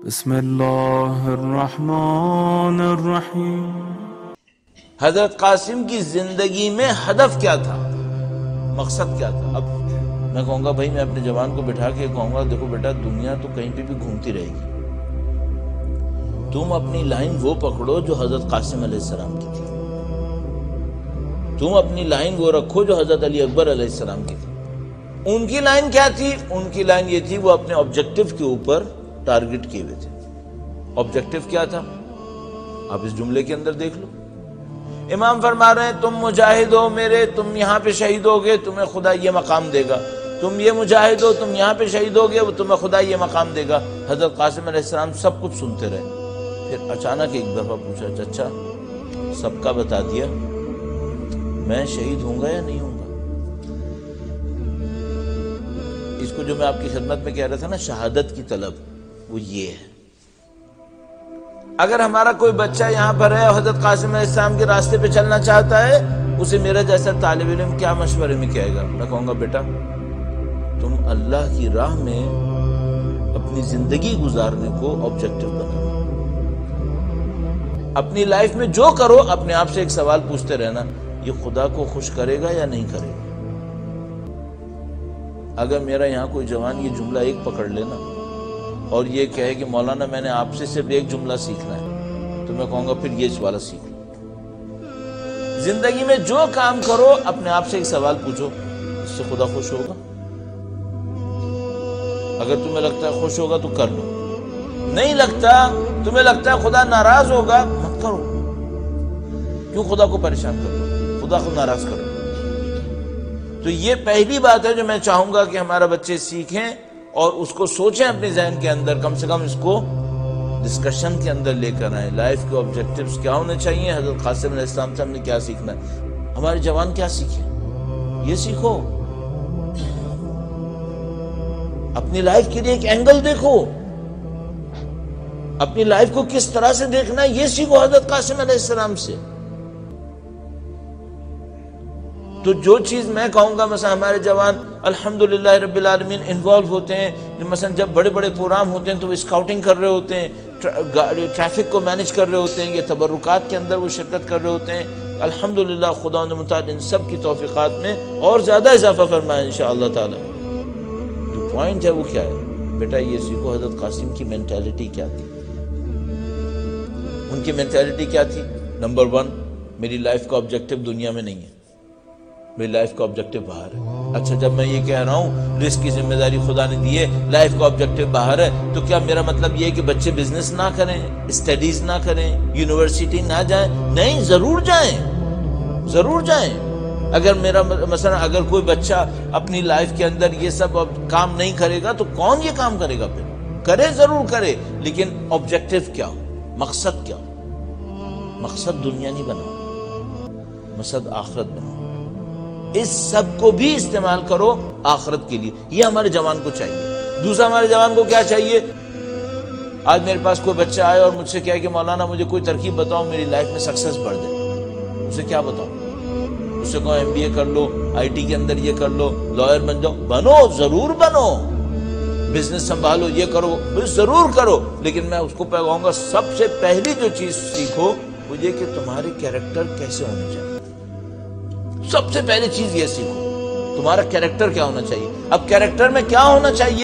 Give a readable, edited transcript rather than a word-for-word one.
بسم اللہ الرحمن الرحیم۔ حضرت قاسم کی زندگی میں ہدف کیا تھا، مقصد کیا تھا؟ اب میں کہوں گا بھائی، میں اپنے جوان کو بٹھا کے کہوں گا دیکھو بیٹا، دنیا تو کہیں پہ بھی گھومتی رہے گی، تم اپنی لائن وہ پکڑو جو حضرت قاسم علیہ السلام کی تھی، تم اپنی لائن وہ رکھو جو حضرت علی اکبر علیہ السلام کی تھی۔ ان کی لائن کیا تھی؟ ان کی لائن یہ تھی، وہ اپنے آبجیکٹو کے اوپر ٹارگٹ کیے ہوئے تھے۔ آبجیکٹو کیا تھا؟ آپ اس جملے کے اندر دیکھ لو، امام فرما رہے ہیں تم مجاہد ہو میرے، تم یہاں پہ شہید ہوگے تمہیں خدا یہ مقام دے گا، تم یہ مجاہد ہو تم یہاں پہ شہید ہوگے وہ تمہیں خدا یہ مقام دے گا۔ حضرت قاسم علیہ السلام سب کچھ سنتے رہے، پھر اچانک ایک دفعہ پوچھا، چچا سب کا بتا دیا، میں شہید ہوں گا یا نہیں ہوں گا؟ اس کو جو میں آپ کی خدمت میں کہہ رہا تھا نا، شہادت کی طلب، وہ یہ ہے۔ اگر ہمارا کوئی بچہ یہاں پر ہے اور حضرت قاسم علیہ السلام کے راستے پہ چلنا چاہتا ہے، اسے میرا جیسا طالب علم کیا مشورے میں کہے گا؟ میں کہوں گا بیٹا تم اللہ کی راہ میں اپنی زندگی گزارنے کو آبجیکٹو بنانا، اپنی لائف میں جو کرو اپنے آپ سے ایک سوال پوچھتے رہنا، یہ خدا کو خوش کرے گا یا نہیں کرے گا؟ اگر میرا یہاں کوئی جوان یہ جملہ ایک پکڑ لینا اور یہ کہے کہ مولانا میں نے آپ سے صرف ایک جملہ سیکھنا ہے، تو میں کہوں گا پھر یہ والا سیکھ لو۔ زندگی میں جو کام کرو اپنے آپ سے ایک سوال پوچھو، اس سے خدا خوش ہوگا؟ اگر تمہیں لگتا ہے خوش ہوگا تو کر لو، نہیں لگتا، تمہیں لگتا ہے خدا ناراض ہوگا، مت کرو۔ کیوں خدا کو پریشان کرو، خدا کو ناراض کرو؟ تو یہ پہلی بات ہے جو میں چاہوں گا کہ ہمارا بچے سیکھیں اور اس کو سوچیں اپنے ذہن کے اندر، کم سے کم اس کو ڈسکشن کے اندر لے کر آئیں۔ لائف کے آبجیکٹیوز کیا ہونے چاہیے، حضرت قاسم علیہ السلام سے ہم نے کیا سیکھنا ہے، ہمارے جوان کیا سیکھیں، یہ سیکھو۔ اپنی لائف کے لیے ایک اینگل دیکھو، اپنی لائف کو کس طرح سے دیکھنا ہے یہ سیکھو حضرت قاسم علیہ السلام سے۔ تو جو چیز میں کہوں گا، مثلا ہمارے جوان الحمدللہ رب العالمین انوالو ہوتے ہیں، مثلا جب بڑے بڑے پروگرام ہوتے ہیں تو وہ اسکاؤٹنگ کر رہے ہوتے ہیں، ٹریفک کو مینج کر رہے ہوتے ہیں، یہ تبرکات کے اندر وہ شرکت کر رہے ہوتے ہیں۔ الحمدللہ خدا نے متعال ان سب کی توفیقات میں اور زیادہ اضافہ فرمائے انشاءاللہ تعالی۔ جو پوائنٹ ہے وہ کیا ہے؟ بیٹا یہ سیکھو حضرت قاسم کی مینٹیلٹی کیا تھی۔ ان کی مینٹیلٹی کیا تھی؟ نمبر 1، میری لائف کا آبجیکٹو دنیا میں نہیں ہے، میری لائف کا آبجیکٹو باہر ہے۔ اچھا جب میں یہ کہہ رہا ہوں رزق کی ذمہ داری خدا نے دی ہے، لائف کا آبجیکٹو باہر ہے، تو کیا میرا مطلب یہ ہے کہ بچے بزنس نہ کریں، اسٹڈیز نہ کریں، یونیورسٹی نہ جائیں؟ نہیں، ضرور جائیں، ضرور جائیں۔ اگر میرا مثلا اگر کوئی بچہ اپنی لائف کے اندر یہ سب کام نہیں کرے گا تو کون یہ کام کرے گا؟ پھر کرے، ضرور کرے، لیکن آبجیکٹو کیا ہو، مقصد کیا ہو؟ مقصد دنیا نہیں بناؤ، مقصد آخرت بناؤ۔ اس سب کو بھی استعمال کرو آخرت کے لیے، یہ ہمارے جوان کو چاہیے۔ دوسرا ہمارے جوان کو کیا چاہیے؟ آج میرے پاس کوئی بچہ آئے اور مجھ سے کہے کہ مولانا مجھے کوئی ترکیب بتاؤ میری لائف میں سکسیس بڑھ جائے، اسے کیا بتاؤں؟ اسے کہو MBA کر لو، IT کے اندر یہ کر لو، لائر بن جاؤ، بنو، ضرور بنو، بزنس سنبھالو، یہ کرو، ضرور کرو، لیکن میں اس کو کہوں گا سب سے پہلی جو چیز سیکھو وہ یہ کہ تمہارے کیریکٹر کیسے ہونے چاہیے۔ سب سے پہلی چیز یہ سیکھو تمہارا کیریکٹر کیا ہونا چاہیے۔ اب کیریکٹر میں کیا ہونا چاہیے؟